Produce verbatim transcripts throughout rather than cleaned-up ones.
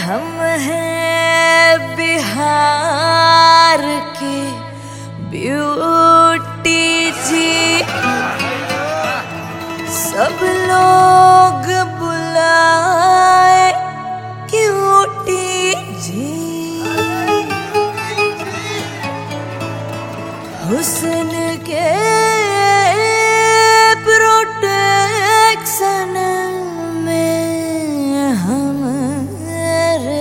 हम हैं बिहार की ब्यूटी जी, सब लोग बुलाए क्यूटी जी। हुस्न के प्रोटेक्शन में हमारे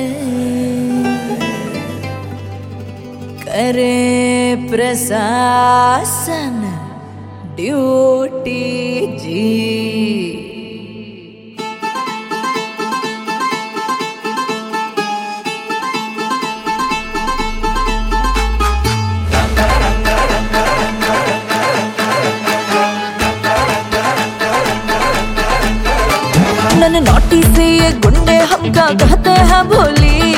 करे प्रशासन ड्यूटी जी। नोटी से ये गुंडे हमका कहते हैं भोली,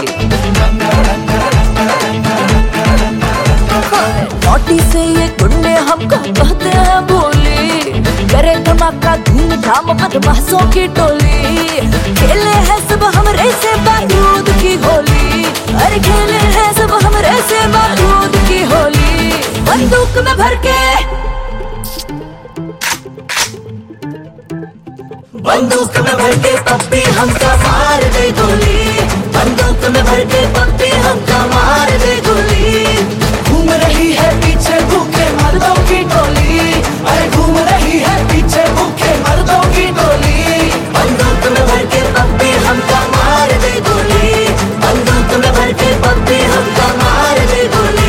नोटी से ये गुंडे हमका कहते हैं भोली। करे धमाका धूमधाम बदमाशों की टोली, खेले हैं सब हमरे से बारूद की होली। अरे खेले हैं सब हमरे से बारूद की होली। बंदूक में भर के बंदूक में भर के पप्पी हमका मार दे गोली। बंदूक में भर के पप्पी हमका मार दे गोली। घूम रही है पीछे भूखे मर्दों की टोली। अरे घूम रही है पीछे भूखे मर्दों की टोली। बंदूक में भर के पप्पी हमका मार दे गोली। बंदूक में भर के पप्पी हमका मार दे गोली।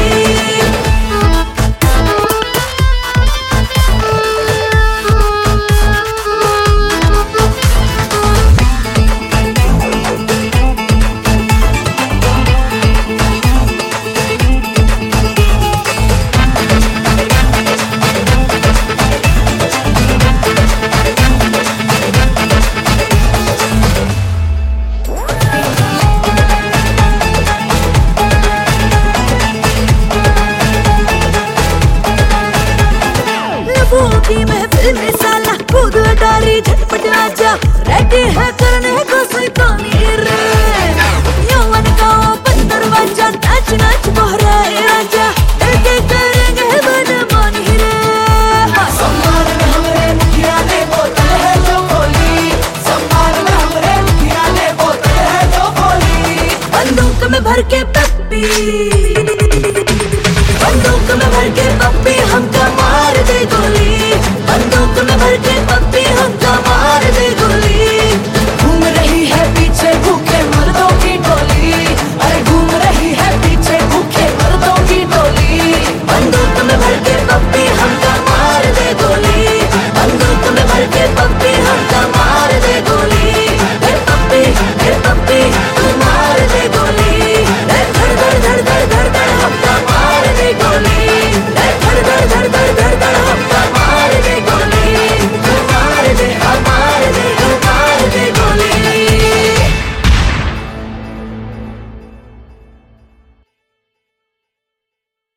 की महफिल में साला कूद डारी झटपट आजा। रेडी है करने को शैतानी रे, यौवन का ओपन दरवाजा। नाच नाच बहराए आजा, लड़के करेंगे मनमानी रे। सम्मान में हमरे मुखिया ने बोतल है जो बोली। सम्मान में हमरे मुखिया ने बोतल है जो बोली। बंदूक में भर के पप्पी